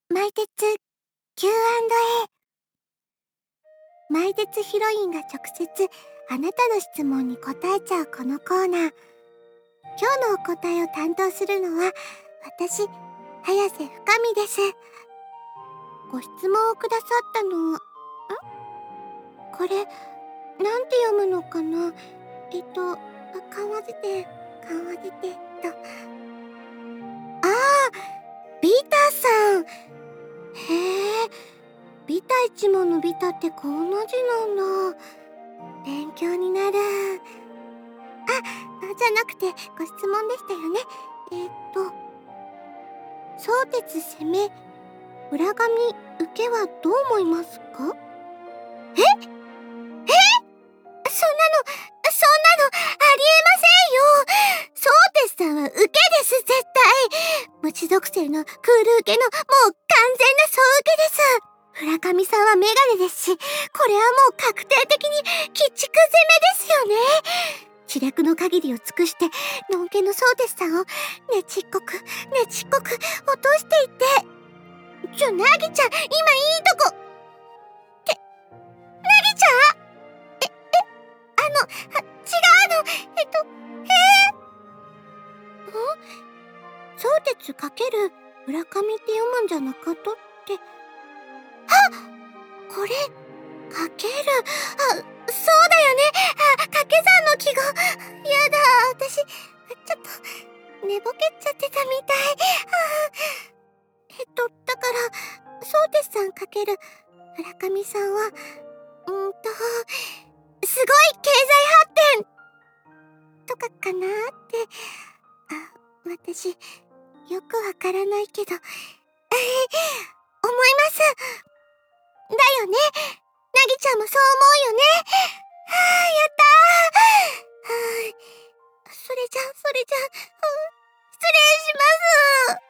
マイテツ Q&A。 マイテツヒロインが直接あなたの質問に答えちゃうこのコーナー。今日のお答えを担当するのは私、早瀬深美です。ご質問をくださったのはこれなんて読むのかな。緩和辞典とビタさん。へえ、ビタ一文のビタってこんな字なんだ。勉強になる。じゃなくてご質問でしたよね。相鉄攻め裏紙受けはどう思いますか？そんなのありえませんよ。相鉄さんは受けです、絶対。無知属性のクール受けのもう完全な総受けです。村上さんはメガネですし、これはもう確定的に鬼畜攻めですよね。知略の限りを尽くしてのんけの相鉄さんをねちっこく落としていって。なぎちゃん、今いいとこってなぎちゃん、違うの。相鉄かける村上って読むんじゃなかとって。これかける、そうだよね。掛け算の記号。やだ、私ちょっと寝ぼけちゃってたみたい。だから相鉄さんかける村上さんはすごい経済発展とかかなって。私よくわからないけど思います。だよね。なぎちゃんもそう思うよね。やったー。それじゃ、失礼します。